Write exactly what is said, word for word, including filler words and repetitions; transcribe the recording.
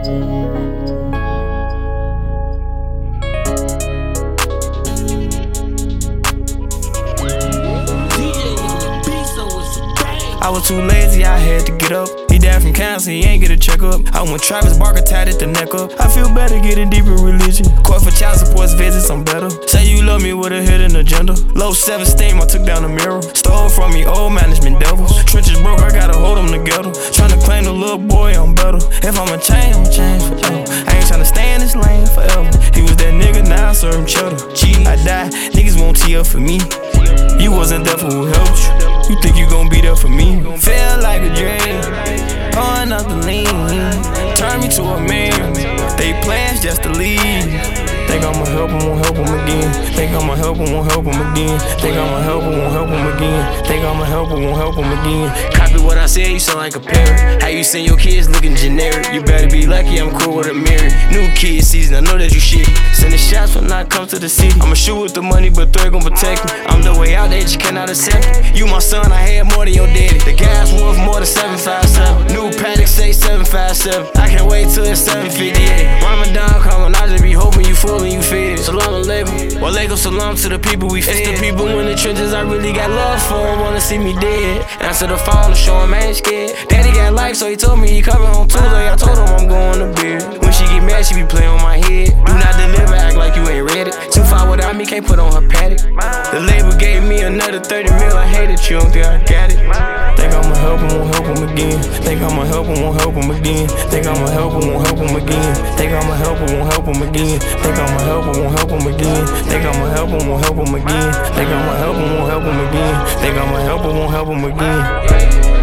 I was too lazy, I had to get up. He died from cancer, he ain't get a checkup. I went Travis Barker, tied at the neck up. I feel better getting deeper religion. Court for child support visits, I'm better. Say you love me with a hidden agenda. Low self-esteem, I took down the mirror. Stole from me, old management devils. Trenches broke, I gotta hold them together. Tryna claim the little boy, I'm better. If I'ma change, I'ma change forever. I ain't tryna stay in this lane forever. He was that nigga, now I serve him cheddar. Gee, I die, niggas won't tee up for me. You wasn't there for who helped you. You think you gon' be there for me? Feel like a dream, pouring up the lean, turn me to a man. They plans just to leave. Think I'ma help him, won't help him again. Think I'ma help him, won't help him again. Think I'ma help him, won't help him again. Think I'ma help him, won't help him again. Copy what I said, you sound like a parent. How you send your kids looking generic? You better be lucky I'm cool with a mirror. New kid season, I know that you shit. Sending shots when I come to the city. I'ma shoot with the money, but threat gon' protect me. I'm the way out, they just cannot accept it. You my son, I had more than your daddy. The gas worth more than seven five seven. New Paddock say seven five seven. I can't wait till it's seven fifty-eight. Ramadan coming, I just be hoping you full and you fed. Salam alaikum, walaikum salam to the people we fed. It's the people in the trenches I really got love for, wanna see me dead. Answer the phone to show him I ain't scared. Daddy got life, so he told me he coming home Tuesday. I told him I'm going to bed. When she get mad, she be playing on my head. Do not deliver, act like you ain't ready. Too far without me, can't put on her paddock. The label gave me another thirty mil, I hate it, you don't think I got it. Think I'ma help him, won't help him again. Think I'ma help him, won't help him again. Think I'ma help him, won't help him again. Think I'ma help him, won't help him again. Think I'ma help him, won't help him again. Think I'ma help him, won't help him again. Think I'ma help him, won't help him again. Think I'ma help him, won't help him again.